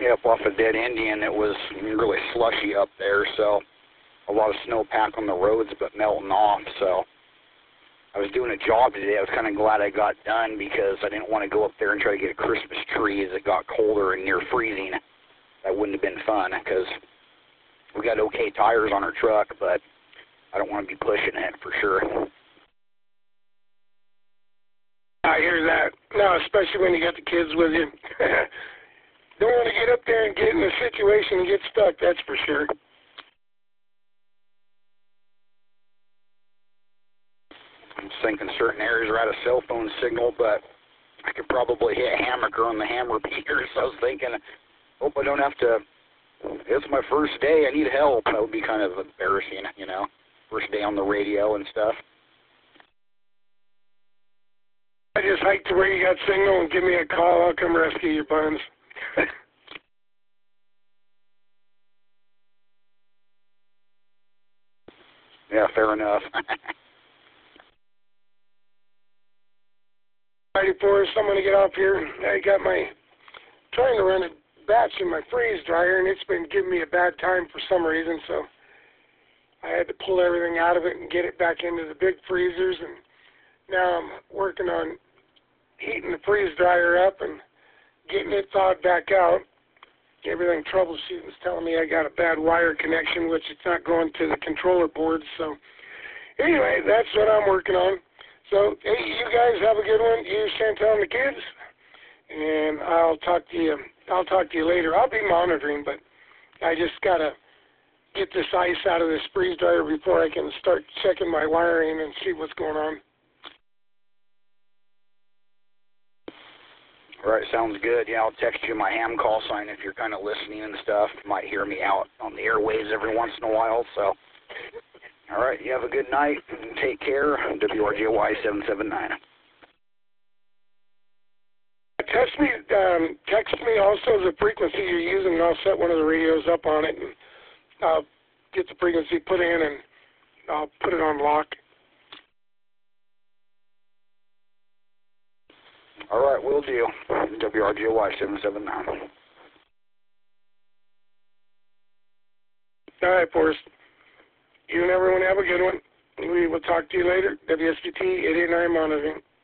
Yep, off of Dead Indian, it was really slushy up there, so a lot of snowpack on the roads, but melting off. So I was doing a job today. I was kind of glad I got done because I didn't want to go up there and try to get a Christmas tree as it got colder and near freezing. That wouldn't have been fun because we got okay tires on our truck, but I don't want to be pushing it for sure. I hear that. No, especially when you got the kids with you. Don't want to get up there and get in a situation and get stuck, that's for sure. I'm thinking certain areas are out of cell phone signal, but I could probably hit Hammocker on the hammer beater, so I was thinking, hope I don't have to, it's my first day, I need help. That would be kind of embarrassing, you know, first day on the radio and stuff. I just hike to where you got signal and give me a call. I'll come rescue your buns. Yeah, fair enough. Ready for someone to get off here. I got trying to run a batch in my freeze dryer, and it's been giving me a bad time for some reason, so I had to pull everything out of it and get it back into the big freezers, and now I'm working on heating the freeze dryer up and getting it thawed back out. Everything troubleshooting is telling me I got a bad wire connection, which it's not going to the controller board. So anyway, that's what I'm working on. So hey, you guys have a good one. You, Chantel, and the kids, and I'll talk to you. I'll talk to you later. I'll be monitoring, but I just gotta get this ice out of this freeze dryer before I can start checking my wiring and see what's going on. All right, sounds good. Yeah, I'll text you my ham call sign if you're kind of listening and stuff. You might hear me out on the airwaves every once in a while. So, all right, you have a good night. Take care. WRJY 779. Text me also the frequency you're using, and I'll set one of the radios up on it, and I'll get the frequency put in, and I'll put it on lock. All right, will do. WRJY 779. All right, Forrest. You and everyone have a good one. We will talk to you later. WSBT 889 monitoring.